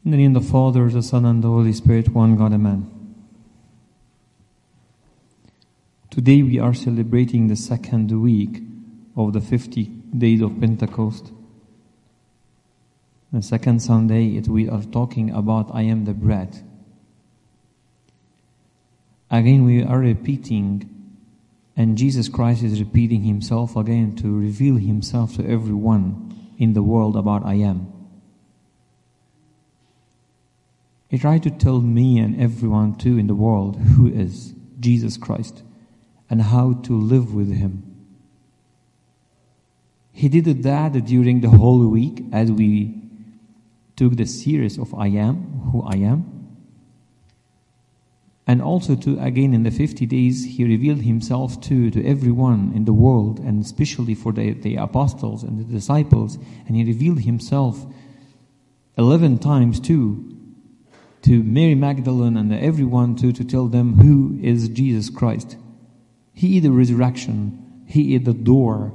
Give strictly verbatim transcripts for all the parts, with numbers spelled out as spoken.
In the name of the Father, the Son, and the Holy Spirit, one God, Amen. Today we are celebrating the second week of the fifty days of Pentecost. The second Sunday, it, we are talking about I am the bread. Again, we are repeating, and Jesus Christ is repeating himself again to reveal himself to everyone in the world about I am. He tried to tell me and everyone too in the world who is Jesus Christ and how to live with him. He did that during the whole week as we took the series of I am, who I am. And also to, again, in the fifty days, he revealed himself to, to everyone in the world, and especially for the, the apostles and the disciples. And he revealed himself eleven times too, to Mary Magdalene and everyone too, to tell them who is Jesus Christ. He is the resurrection. He is the door.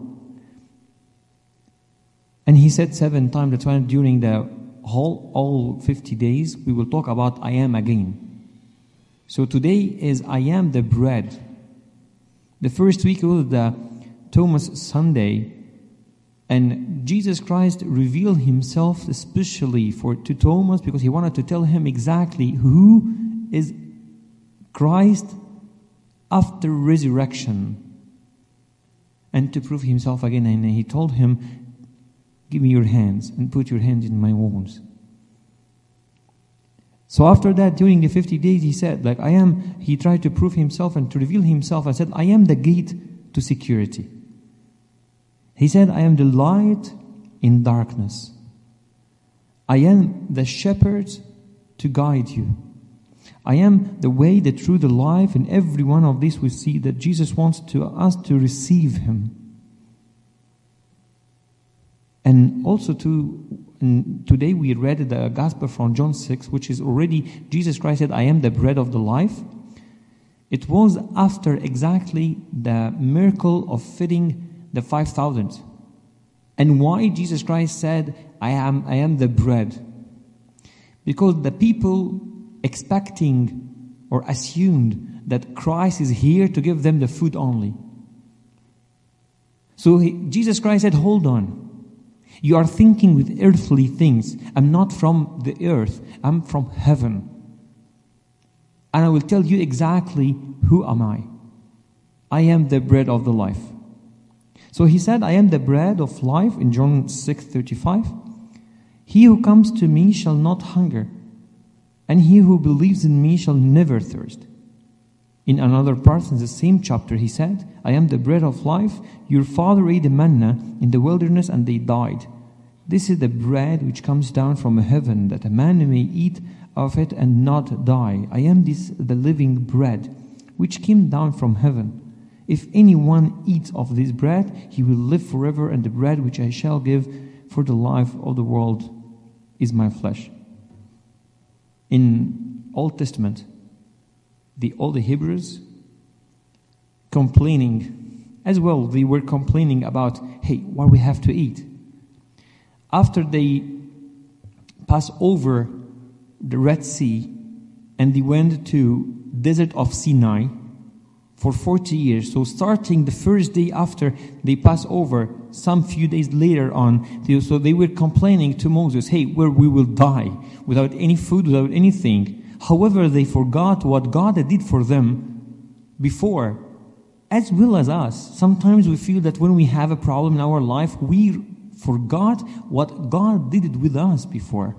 And he said seven times, that's why during the whole all fifty days, we will talk about I am again. So today is I am the bread. The first week was the Thomas Sunday, and Jesus Christ revealed himself especially for to Thomas because he wanted to tell him exactly who is Christ after resurrection, and to prove himself again. And he told him, give me your hands and put your hands in my wounds. So after that, during the fifty days, he said, like I am, he tried to prove himself and to reveal himself and said, I am the gate to security. He said, I am the light in darkness. I am the shepherd to guide you. I am the way, the truth, the life. In every one of these we see that Jesus wants to us to receive him. And also to, and today we read the Gospel from John six, which is already, Jesus Christ said, I am the bread of the life. It was after exactly the miracle of feeding the five thousand. And why Jesus Christ said, I am, I am the bread? Because the people expecting or assumed that Christ is here to give them the food only. So he, Jesus Christ said, hold on. You are thinking with earthly things. I'm not from the earth. I'm from heaven. And I will tell you exactly who am I. I am the bread of the life. So he said, I am the bread of life in John six thirty-five. He who comes to me shall not hunger, and he who believes in me shall never thirst. In another part in the same chapter, he said, I am the bread of life. Your father ate the manna in the wilderness and they died. This is the bread which comes down from heaven, that a man may eat of it and not die. I am this the living bread, which came down from heaven. If anyone eats of this bread, he will live forever, and the bread which I shall give for the life of the world is my flesh. In Old Testament, the all the Hebrews complaining as well, they were complaining about, hey, what we have to eat. After they passed over the Red Sea and they went to desert of Sinai for forty years. So starting the first day after they passed over, some few days later on, they, so they were complaining to Moses, hey, where we will die without any food, without anything. However, they forgot what God did for them before, as well as us. Sometimes we feel that when we have a problem in our life, we forgot what God did with us before.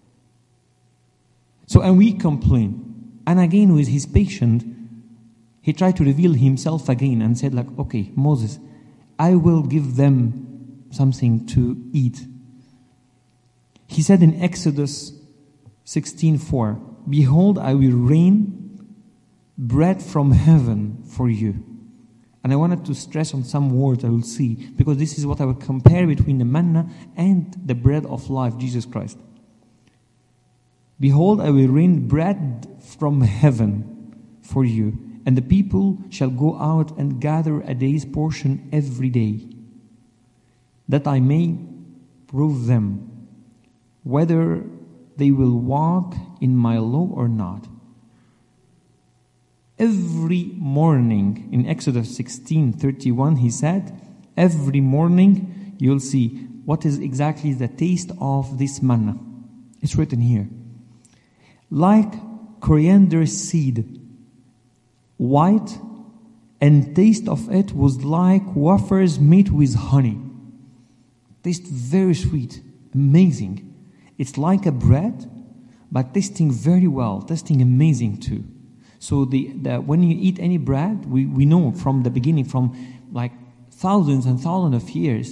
So, and we complain. And again, with his patience, he tried to reveal himself again and said like, okay, Moses, I will give them something to eat. He said in Exodus sixteen four, behold, I will rain bread from heaven for you. And I wanted to stress on some words I will see, because this is what I will compare between the manna and the bread of life, Jesus Christ. Behold, I will rain bread from heaven for you, and the people shall go out and gather a day's portion every day, that I may prove them whether they will walk in my law or not. Every morning, in Exodus sixteen thirty-one, he said, every morning you'll see what is exactly the taste of this manna. It's written here. Like coriander seed, white, and taste of it was like wafers made with honey. Taste very sweet, amazing. It's like a bread, but tasting very well, tasting amazing too. So the, the when you eat any bread, we, we know from the beginning, from like thousands and thousands of years,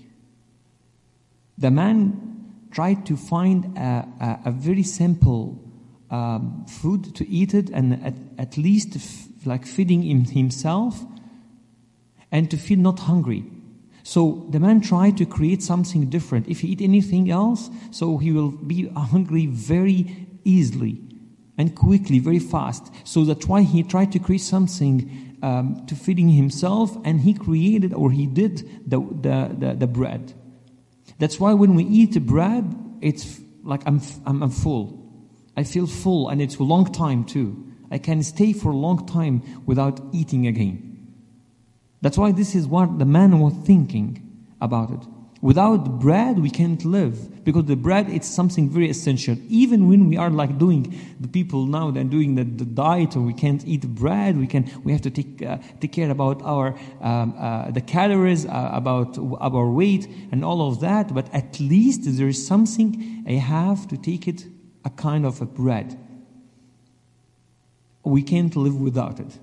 the man tried to find a, a, a very simple um, food to eat it, and at, at least f- like feeding him, himself, and to feel not hungry. So the man tried to create something different. If he eat anything else, so he will be hungry very easily and quickly, very fast. So that's why he tried to create something um, to feeding himself, and he created, or he did, the, the, the, the bread. That's why when we eat the bread, it's like I'm, I'm, I'm full. I feel full, and it's a long time too. I can stay for a long time without eating again. That's why this is what the man was thinking about it. Without bread, we can't live, because the bread is something very essential. Even when we are like doing, the people now they're doing the, the diet, or we can't eat bread, we can we have to take uh, take care about our um, uh, the calories, uh, about our weight, and all of that. But at least there is something I have to take it, a kind of a bread. We can't live without it.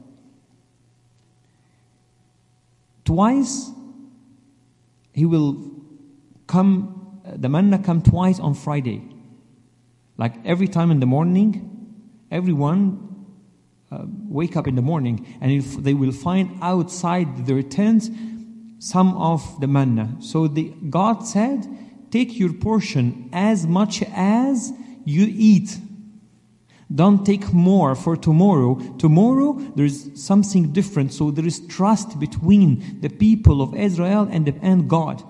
Twice, he will come, the manna come twice on Friday. Like every time in the morning, everyone uh, wake up in the morning, and if they will find outside their tents some of the manna. So the, God said, take your portion as much as you eat. Don't take more for tomorrow. Tomorrow there is something different. So there is trust between the people of Israel and, the, and God.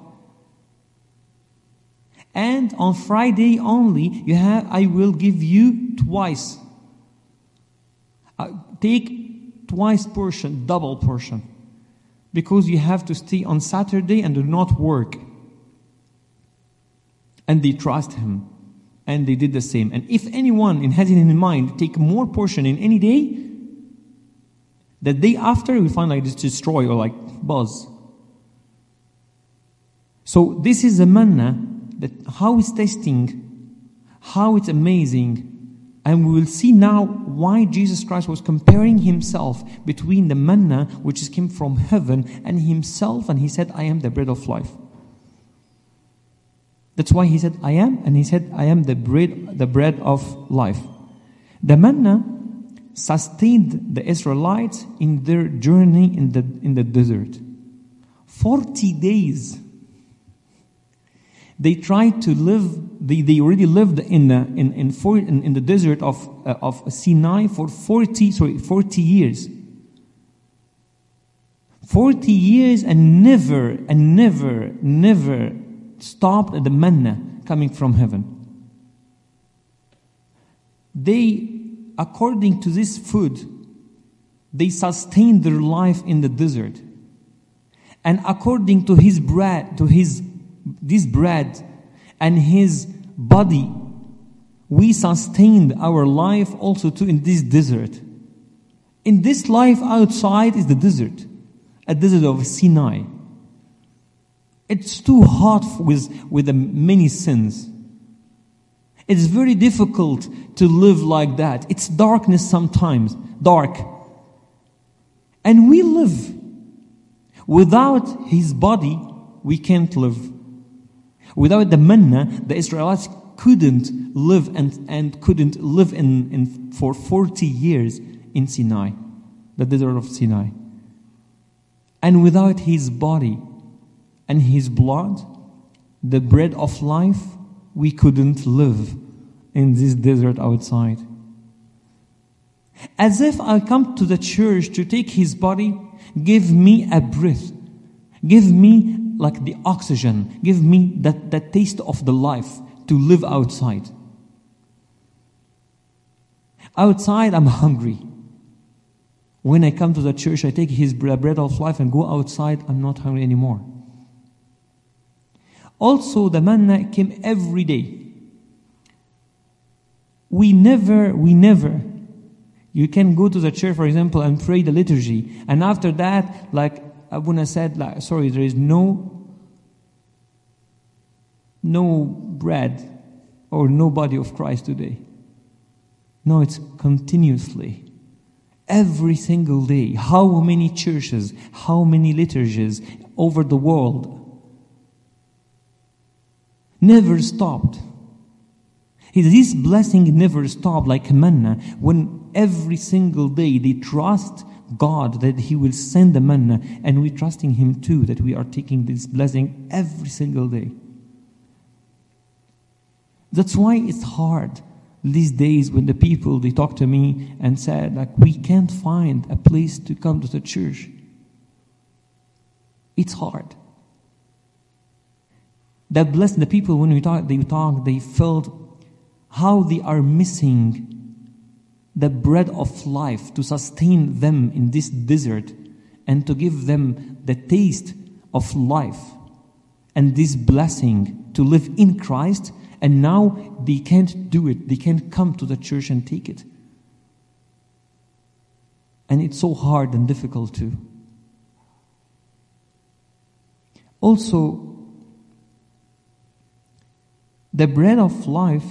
And on Friday only, you have I will give you twice. Uh, take twice portion, double portion, because you have to stay on Saturday and do not work. And they trust him. And they did the same. And if anyone has it in mind, take more portion in any day, the day after we find like it's destroy or like buzz. So this is the manna, that how it's tasting, how it's amazing. And we will see now why Jesus Christ was comparing himself between the manna, which came from heaven, and himself. And he said, I am the bread of life. That's why he said, I am, and he said, I am the bread, the bread of life. The manna sustained the Israelites in their journey in the in the desert. Forty days. They tried to live. They, they already lived in the in in, for, in, in the desert of uh, of Sinai for forty sorry forty years. Forty years and never and never never. stopped at the manna coming from heaven. They, according to this food, they sustained their life in the desert. And according to his bread, to his this bread and his body, we sustained our life also too in this desert. In this life outside is the desert, a desert of Sinai. It's too hot with, with the many sins. It's very difficult to live like that. It's darkness sometimes, dark. And we live. Without his body, we can't live. Without the manna, the Israelites couldn't live and, and couldn't live in, in for forty years in Sinai, the desert of Sinai. And without his body and his blood, the bread of life, we couldn't live in this desert outside. As if I come to the church to take his body, give me a breath, give me like the oxygen, give me that, that taste of the life to live outside. Outside, I'm hungry. When I come to the church, I take his bread of life and go outside, I'm not hungry anymore. Also, the manna came every day. We never, we never, you can go to the church, for example, and pray the liturgy. And after that, like Abuna said, like, sorry, there is no, no bread or no body of Christ today. No, it's continuously. Every single day. How many churches, how many liturgies over the world? Never stopped. This blessing never stopped like manna. When every single day they trust God that He will send the manna, and we're trusting Him too that we are taking this blessing every single day. That's why it's hard these days when the people, they talk to me and said, like, we can't find a place to come to the church. It's hard. That blessed the people, when we talk, they talk, they felt how they are missing the bread of life to sustain them in this desert and to give them the taste of life and this blessing to live in Christ. And now they can't do it. They can't come to the church and take it. And it's so hard and difficult too. Also, the bread of life,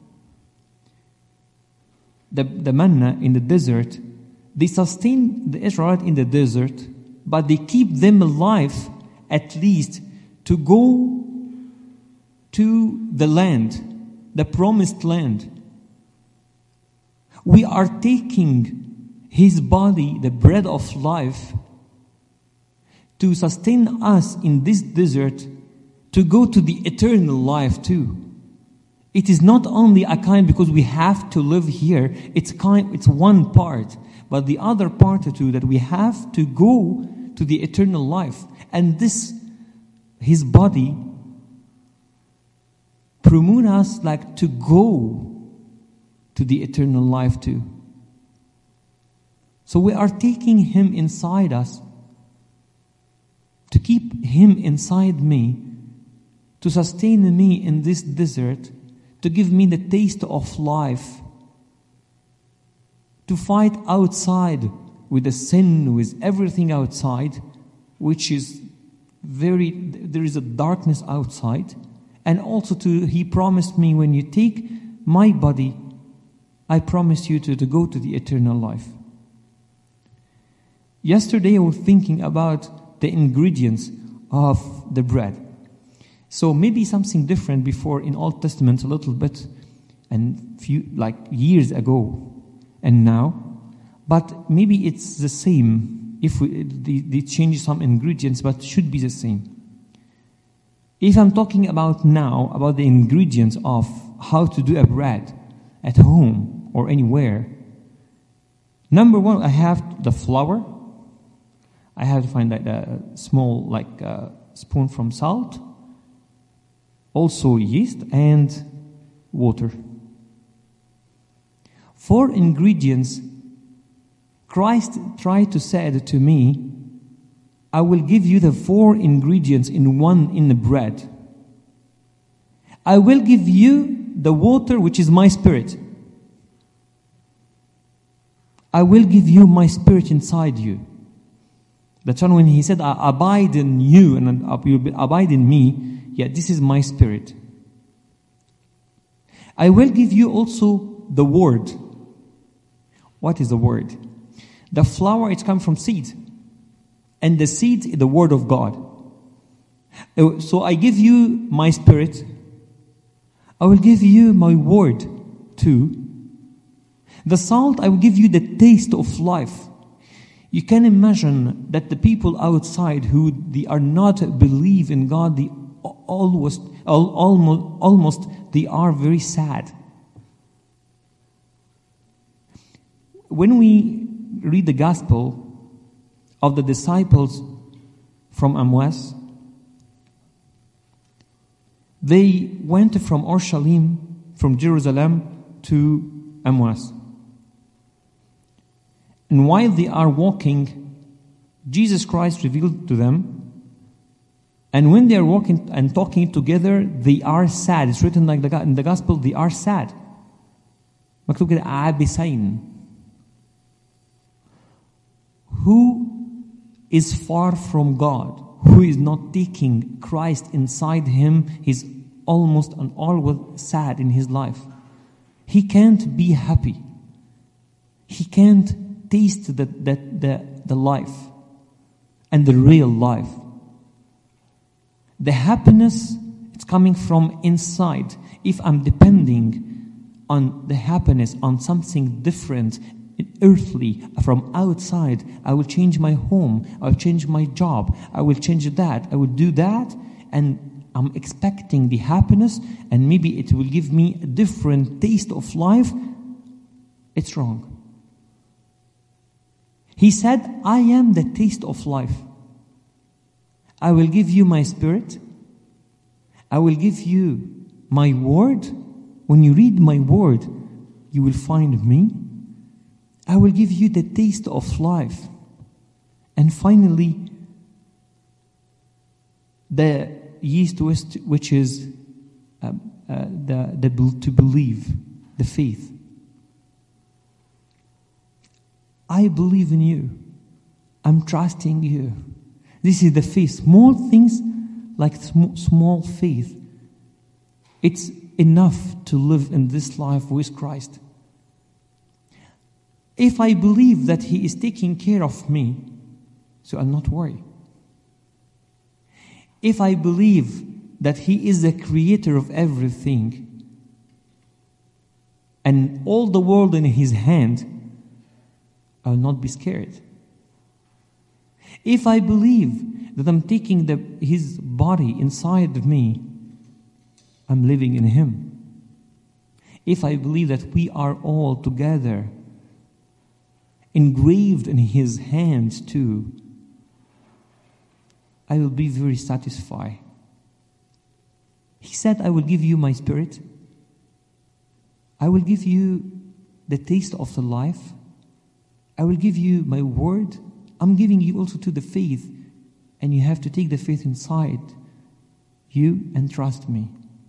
the, the manna in the desert, they sustain the Israelites in the desert, but they keep them alive at least to go to the land, the promised land. We are taking His body, the bread of life, to sustain us in this desert, to go to the eternal life too. It is not only a kind because we have to live here, it's kind, it's one part, but the other part too, that we have to go to the eternal life. And this, His body, promote us like to go to the eternal life too. So we are taking Him inside us, to keep Him inside me, to sustain me in this desert, to give me the taste of life, to fight outside with the sin, with everything outside, which is very, there is a darkness outside. And also to, He promised me, when you take my body, I promise you to, to go to the eternal life. Yesterday I was thinking about the ingredients of the bread. So maybe something different before in Old Testament a little bit, and few like years ago and now, but maybe it's the same if we they, they change some ingredients, but should be the same. If I'm talking about now, about the ingredients of how to do a bread at home or anywhere, number one, I have the flour. I have to find that a small, like uh, spoon from salt. Also yeast and water. Four ingredients. Christ tried to say to me, I will give you the four ingredients in one in the bread. I will give you the water, which is my spirit. I will give you my spirit inside you. That's when He said, I abide in you and you abide in me. Yeah, this is my spirit. I will give you also the word. What is the word? The flour, it comes from seed. And the seed is the word of God. So I give you my spirit. I will give you my word too. The salt, I will give you the taste of life. You can imagine that the people outside who they are not believe in God, they almost, almost, almost they are very sad. When we read the gospel of the disciples from Emmaus, they went from Orshalim, from Jerusalem to Emmaus. And while they are walking, Jesus Christ revealed to them. And when they are walking and talking together, they are sad. It's written like the, in the gospel, they are sad. مكتوب كده عابسين. Who is far from God, who is not taking Christ inside him, he's almost and always sad in his life. He can't be happy. He can't taste the, the, the, the life and the real life. The happiness, it's coming from inside. If I'm depending on the happiness, on something different, earthly, from outside, I will change my home, I will change my job, I will change that, I will do that, and I'm expecting the happiness, and maybe it will give me a different taste of life. It's wrong. He said, I am the taste of life. I will give you my spirit. I will give you my word. When you read my word, you will find me. I will give you the taste of life. And finally, the yeast west, which is uh, uh, the, the to believe, the faith. I believe in you. I'm trusting you. This is the faith. Small things like sm- small faith. It's enough to live in this life with Christ. If I believe that He is taking care of me, so I'll not worry. If I believe that He is the creator of everything and all the world in His hand, I'll not be scared. If I believe that I'm taking the, His body inside of me, I'm living in Him. If I believe that we are all together engraved in His hands too, I will be very satisfied. He said, I will give you my spirit. I will give you the taste of the life. I will give you my word. I'm giving you also to the faith. And you have to take the faith inside you and trust me.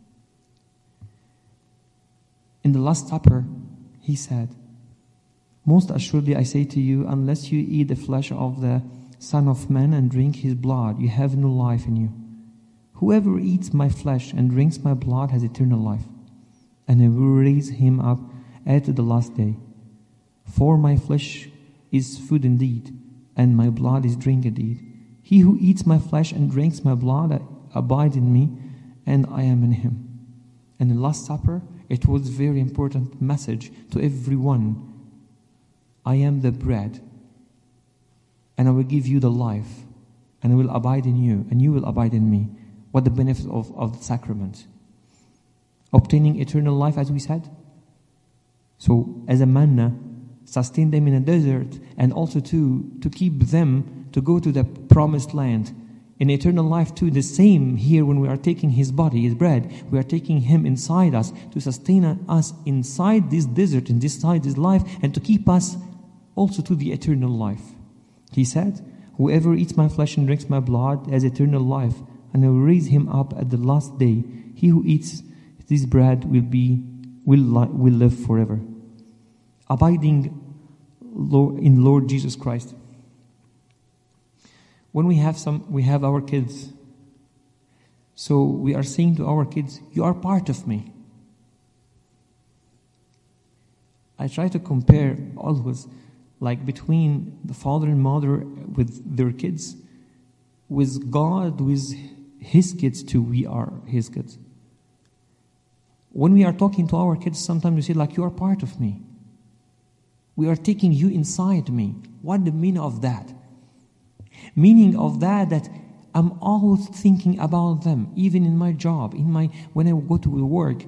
In the Last Supper, He said, most assuredly I say to you, unless you eat the flesh of the Son of Man and drink His blood, you have no life in you. Whoever eats my flesh and drinks my blood has eternal life, and I will raise him up at the last day. For my flesh is food indeed, and my blood is drink indeed. He who eats my flesh and drinks my blood abides in me, and I am in him. And the Last Supper, it was a very important message to everyone. I am the bread, and I will give you the life, and I will abide in you, and you will abide in me. What the benefit of, of the sacrament? Obtaining eternal life, as we said. So, as a manna, sustain them in a desert, and also to, to keep them to go to the promised land. In eternal life too, the same here when we are taking His body, His bread, we are taking Him inside us to sustain us inside this desert, and inside this life, and to keep us also to the eternal life. He said, whoever eats my flesh and drinks my blood has eternal life, and I will raise him up at the last day. He who eats this bread will be will li- will live forever. Abiding in Lord Jesus Christ. When we have some, we have our kids. So we are saying to our kids, you are part of me. I try to compare always, like between the father and mother with their kids, with God, with His kids too, we are His kids. When we are talking to our kids, sometimes we say, like, you are part of me. We are taking you inside me. What the meaning of that? Meaning of that, that I'm always thinking about them, even in my job, in my when I go to work.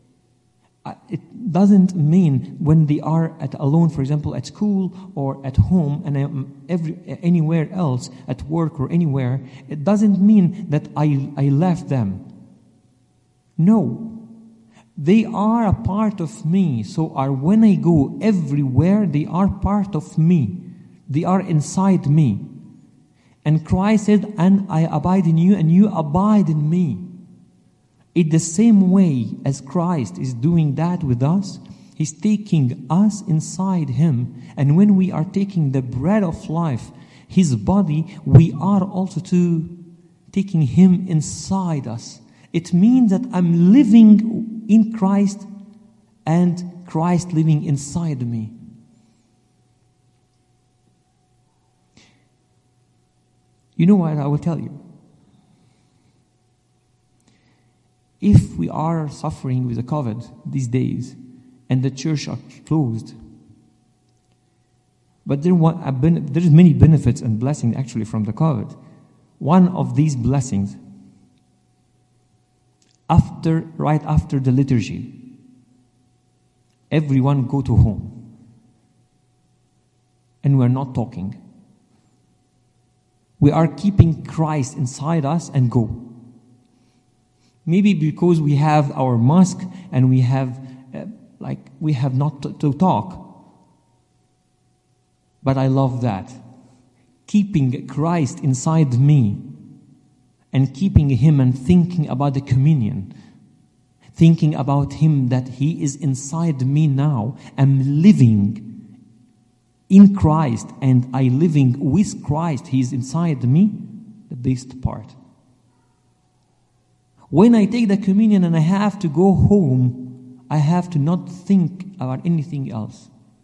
It doesn't mean when they are at alone, for example, at school or at home, and I'm every, anywhere else, at work or anywhere. It doesn't mean that I, I left them. No. They are a part of me. So are when I go everywhere, they are part of me. They are inside me. And Christ said, and I abide in you, and you abide in me. In the same way as Christ is doing that with us, He's taking us inside Him. And when we are taking the bread of life, His body, we are also to taking Him inside us. It means that I'm living in Christ and Christ living inside me. You know what I will tell you? If we are suffering with the COVID these days and the church are closed, but there are there's many benefits and blessings actually from the COVID. One of these blessings, after right after the liturgy, everyone go to home, and we're not talking. We are keeping Christ inside us and go. Maybe because we have our mask and we have, uh, like, we have not to, to talk. But I love that. Keeping Christ inside me and keeping Him and thinking about the communion. Thinking about Him that He is inside me now. I'm living in Christ and I living with Christ. He is inside me. The best part. When I take the communion and I have to go home, I have to not think about anything else.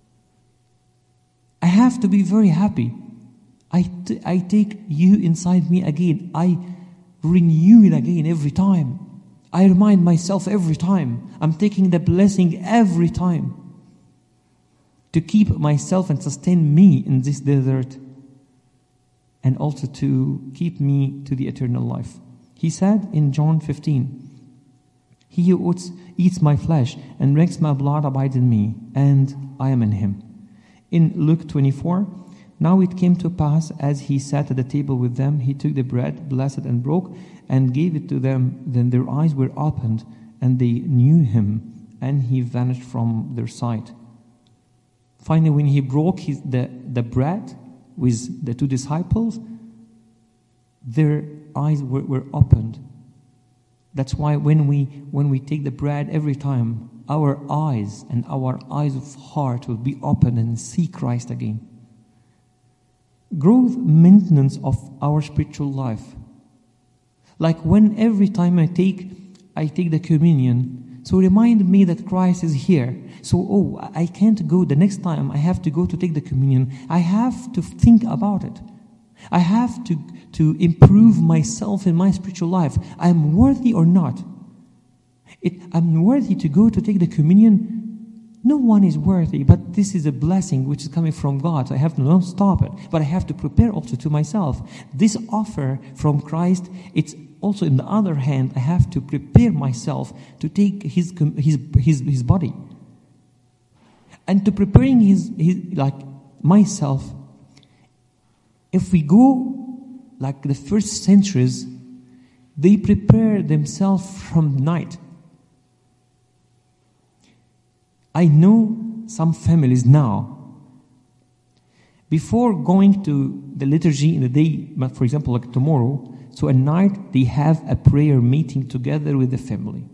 I have to be very happy. I, t- I take you inside me again. I renew it again every time. I remind myself every time. I'm taking the blessing every time to keep myself and sustain me in this desert and also to keep me to the eternal life. He said in John fifteen, He who eats, eats my flesh and drinks my blood abides in me, and I am in him. In Luke twenty-four, now it came to pass, as he sat at the table with them, he took the bread, blessed and broke, and gave it to them. Then their eyes were opened, and they knew him, and he vanished from their sight. Finally, when he broke his, the, the bread with the two disciples, their eyes were, were opened. That's why when we when we take the bread every time, our eyes and our eyes of heart will be open and see Christ again. Growth, maintenance of our spiritual life. Like when every time I take I take the communion, so remind me that Christ is here. So, oh, I can't go the next time I have to go to take the communion. I have to think about it. I have to, to improve myself in my spiritual life. I'm worthy or not. It, I'm worthy to go to take the communion. No one is worthy, but this is a blessing which is coming from God. So I have to not stop it, but I have to prepare also to myself. This offer from Christ, it's also in the other hand, I have to prepare myself to take His His His, his body. And to preparing his, his like myself. If we go like the first centuries, they prepare themselves from night. I know some families now, before going to the liturgy in the day, for example, like tomorrow, so at night they have a prayer meeting together with the family.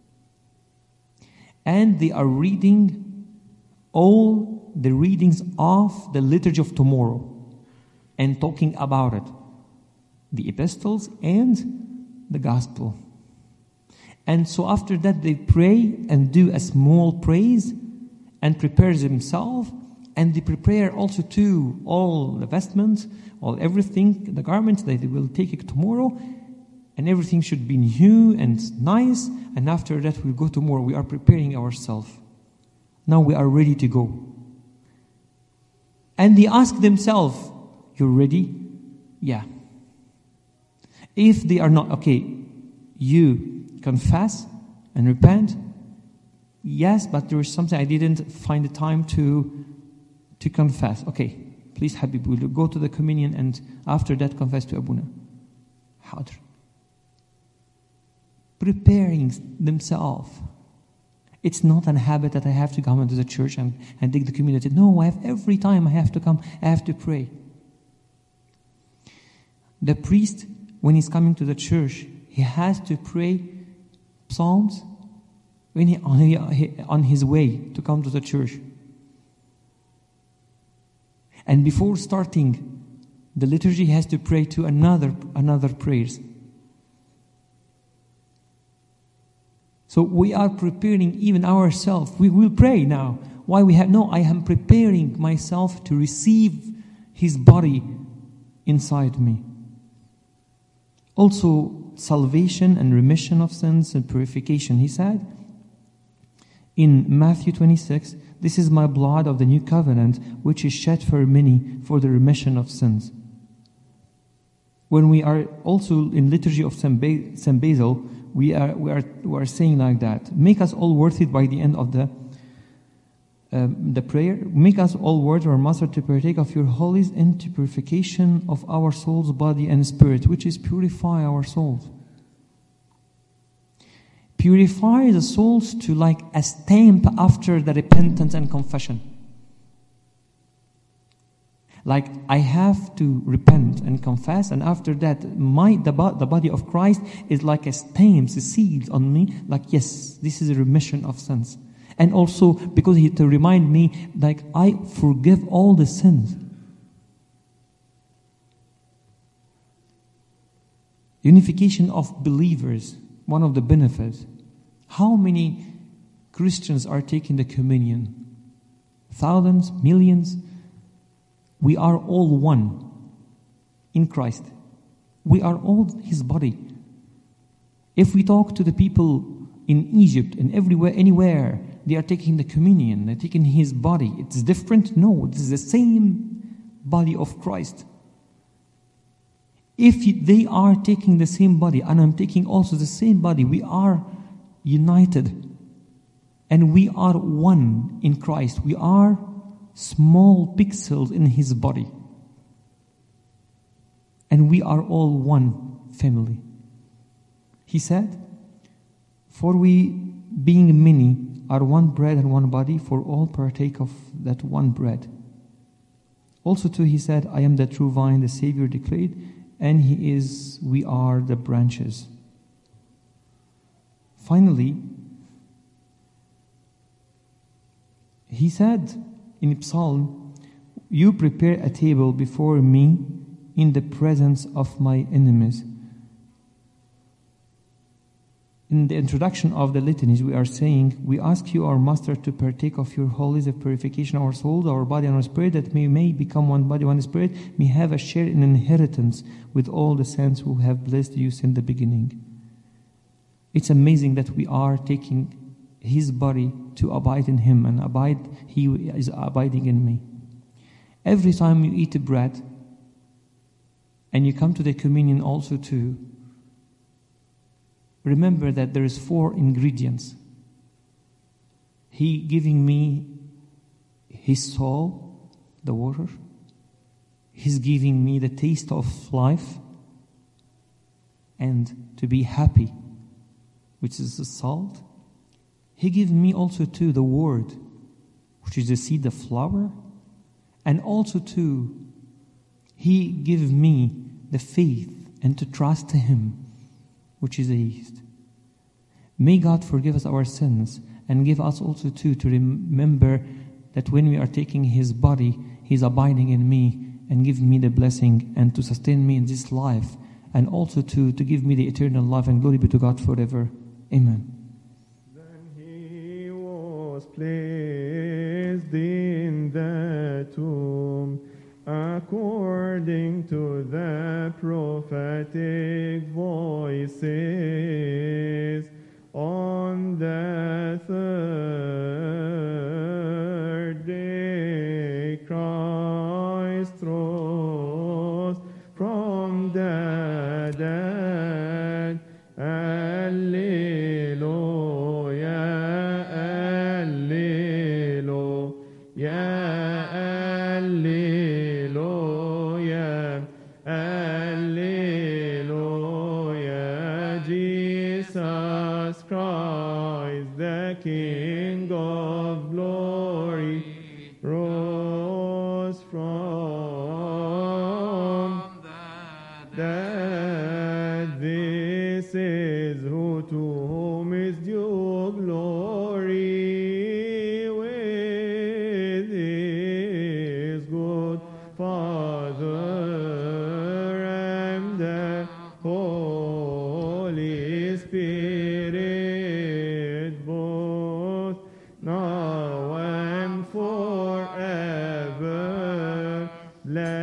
And they are reading all the readings of the liturgy of tomorrow. And talking about it, the epistles and the gospel. And so after that they pray and do a small praise and prepare themselves, and they prepare also too all the vestments, all everything, the garments that they will take it tomorrow, and everything should be new and nice, and after that we'll go tomorrow. We are preparing ourselves. Now we are ready to go. And they ask themselves, you're ready? Yeah. If they are not, okay, you confess and repent. Yes, but there is something I didn't find the time to to confess. Okay, please, Habib, we'll go to the communion and after that confess to Abuna. Hadr. Preparing themselves. It's not a habit that I have to come into the church and, and take the community. No, I have every time I have to come, I have to pray. The priest, when he's coming to the church, he has to pray psalms when he, on, he, on his way to come to the church. And before starting the liturgy, he has to pray to another another prayers. So we are preparing even ourselves. We will pray now. Why we have no? I am preparing myself to receive His body inside me. Also, salvation and remission of sins and purification. He said in Matthew twenty-six, "This is my blood of the new covenant, which is shed for many for the remission of sins." When we are also in liturgy of Saint Basil, we are we are we are saying like that: "Make us all worthy by the end of the um, the prayer. Make us all worthy, our Master, to partake of your holies and to purification of our souls, body, and spirit, which is purify our souls." Purify the souls to like a stamp after the repentance and confession. Like I have to repent and confess, and after that, my the, the body of Christ is like a stamp, a seal on me. Like yes, this is a remission of sins, and also because he to remind me, like I forgive all the sins. Unification of believers, one of the benefits. How many Christians are taking the communion? Thousands, millions. We are all one in Christ. We are all His body. If we talk to the people in Egypt and everywhere, anywhere, they are taking the communion, they're taking His body. It's different? No, it is the same body of Christ. If they are taking the same body and I'm taking also the same body, we are united and we are one in Christ. We are small pixels in His body. And we are all one family. He said, "For we, being many, are one bread and one body, for all partake of that one bread." Also too, he said, "I am the true vine," the Savior declared, "and He is, we are the branches." Finally, he said in Psalm, "You prepare a table before me in the presence of my enemies." In the introduction of the litanies, we are saying, "We ask you, our Master, to partake of your holies of purification of our souls, our body, and our spirit, that we may become one body, one spirit, may have a share in inheritance with all the saints who have blessed you since the beginning." It's amazing that we are taking His body to abide in Him, and abide He is abiding in me. Every time you eat the bread, and you come to the communion also to remember that there is four ingredients. He giving me His soul, the water. He's giving me the taste of life, and to be happy, which is the salt. He gave me also too the word, which is the seed, the flower. And also too, He gave me the faith and to trust Him, which is the yeast. May God forgive us our sins and give us also too to remember that when we are taking His body, He's abiding in me and giving me the blessing and to sustain me in this life, and also to, to give me the eternal life, and glory be to God forever. Amen. Then He was placed in the tomb according to the prophetic voices. On the third day Christ rose from the dead. Alleluia, Alleluia, Alleluia, Alleluia. Jesus Christ the King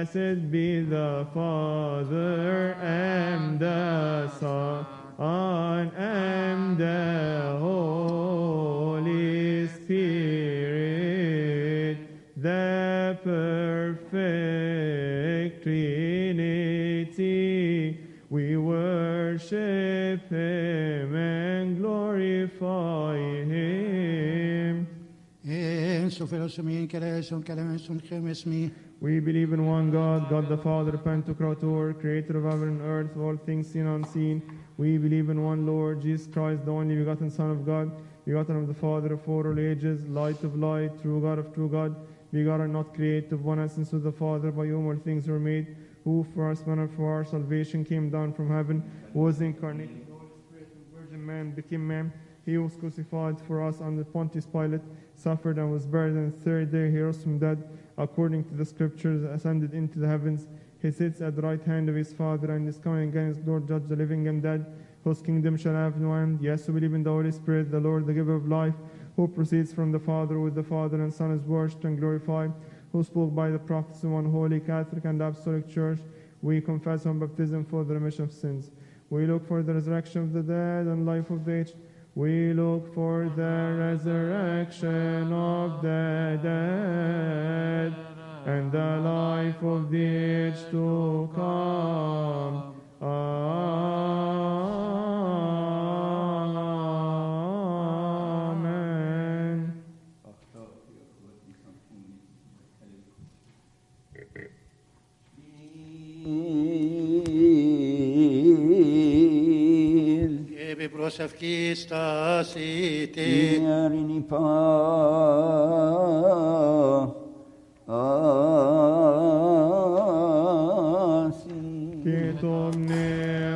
Blessed be the Father and the Son and the Holy Spirit, the perfect Trinity. We worship Him and glorify Him. En zoveel ze me in kennen, zo'n kennen, zo'n gemis me. We believe in one God, God the Father, Pantocrator, creator of heaven and earth, of all things seen and unseen. We believe in one Lord, Jesus Christ, the only begotten Son of God, begotten of the Father of all ages, light of light, true God of true God, begotten, not created, of one essence with the Father, by whom all things were made, who for us, man, and for our salvation came down from heaven, was incarnated, the Holy Spirit, and virgin man, became man. He was crucified for us under Pontius Pilate, suffered and was buried, and the third day he rose from dead, according to the Scriptures, ascended into the heavens. He sits at the right hand of his Father, and is coming again as Lord, judge the living and dead, whose kingdom shall have no end. Yes, we believe in the Holy Spirit, the Lord, the giver of life, who proceeds from the Father, with the Father and Son is worshipped and glorified, who spoke by the prophets in one holy, Catholic, and Apostolic Church. We confess on baptism for the remission of sins. We look for the resurrection of the dead and life of the aged. We look for the resurrection of the dead and the life of the age to come. Amen. Ebe brosaf kista siti. Iarini pa asi. Che omne